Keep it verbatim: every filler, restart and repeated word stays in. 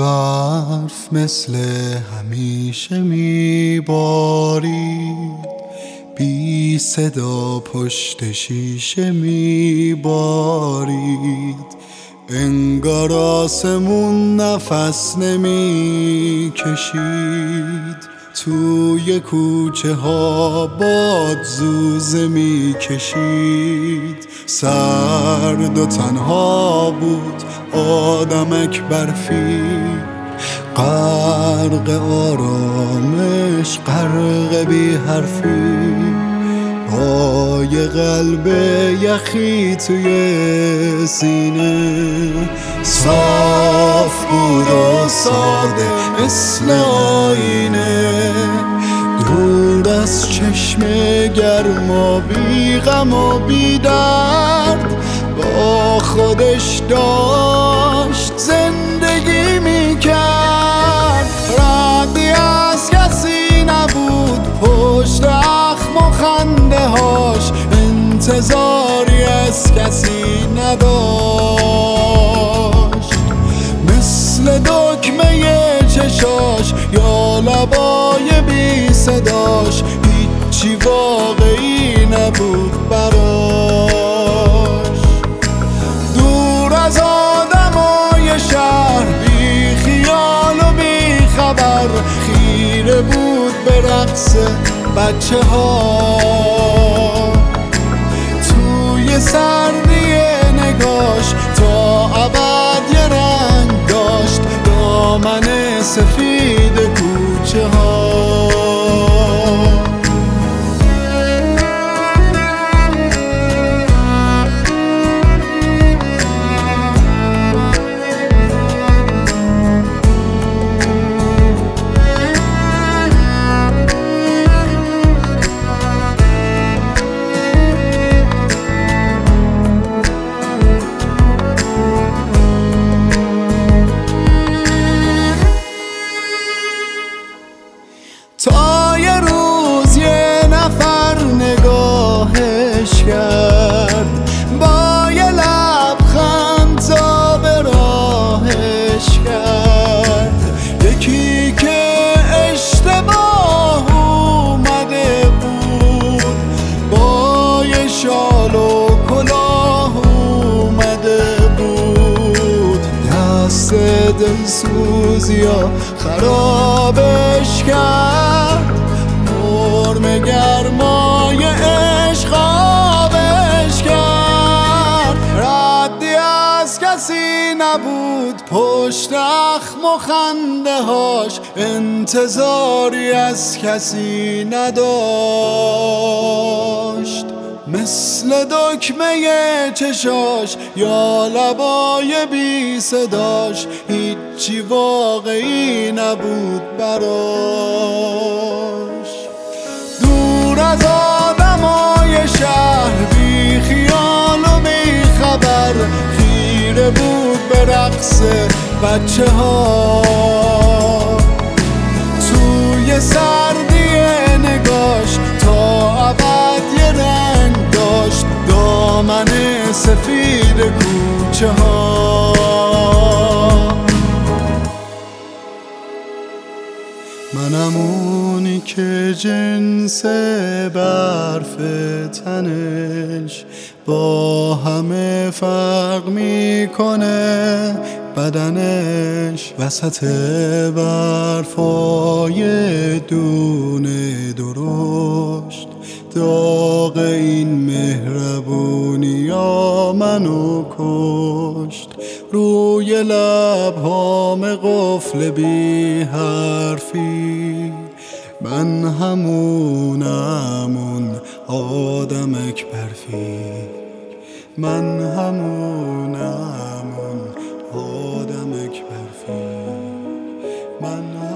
برف مثل همیشه میبارید، بی صدا پشت شیشه میبارید. انگار آسمون نفس نمی کشید، توی کوچه ها باد زوزه می کشید. سرد و تنها بود آدمک برفی، غرق آرامش، غرق بی حرفی، با یه قلب یخی توی سینه. صاف بود و ساده مثل آینه، دور از چشم گرم و بی غم و بی درد، با خودش داشت زندگی میکرد. ردی از کسی نبود پشت اخم و خنده هاش، انتظاری از کسی نداشت. مثل دکمه چشاش یا لبای بی صداش، هیچی واقعی نبود براش. دور از آدمای شهر، بی خیال و بی خبر، خیره بود به رقص بچه ها. توی سردی نگاش تا ابد یه رنگ داشت، دامن سفید کوچه ها. تا یه روز یه نفر نگاهش کرد، با یه لبخند تا به راهش کرد. یکی که اشتباه اومده بود، با یه شال و کلاه اومده بود. دست دلسوزیا خرابش کرد، مرم گرمای عشق آبش کرد. ردی از کسی نبود پشت اخم و خنده هاش، انتظاری از کسی نداشت. مثل دکمه چشاش یا لبای بی صداش، هیچی واقعی نبود براش. دور از آدمای شهر، بی خیال و بی خبر، خیره بود به رقص بچه ها. توی سردی نگاش تا ابد یه رنگ داشت، دامن سفید کوچه ها. منم اونی که جنس برف تنش با همه فرق میکنه بدنش. وسط برفای دونه درشت، داغ این مهربونی ها منو کشت. روی لبهام قفل بی حرفی، من همونم اون آدمک برفی. من همونم اون آدمک برفی. من